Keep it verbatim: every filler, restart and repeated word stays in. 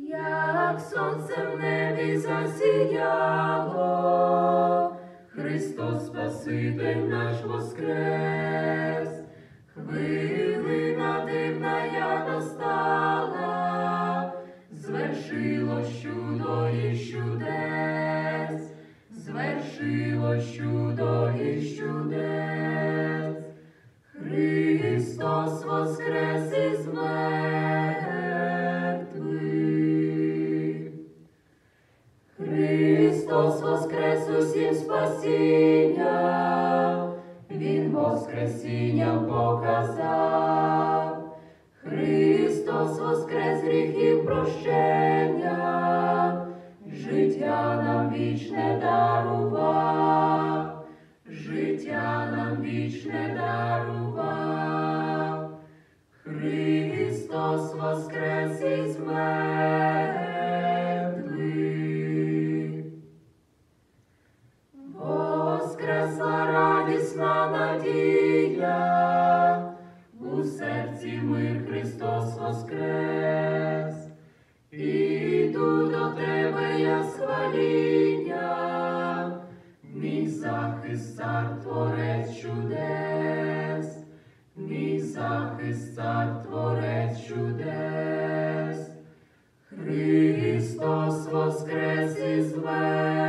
Як сонце в небі засіяло, Христос Спаситель наш воскрес, хвилина дивна я настала, звершилось чудо і чудес, звершилось чудо і чудес. Христос воскрес із мертвих. Христос воскрес усім спасіння, Він воскресінням показав. Христос воскрес гріхів прощення, життя нам вічне дарував, життя нам вічне дарував. Христос воскрес із мертвих. Воскресла радісна надія, у серці мир, Христос воскрес. Іду до тебе я з хвалінням, мій захист, цар, творець чудес, мій захист, цар, творець чудес. Христос воскрес із мертвих.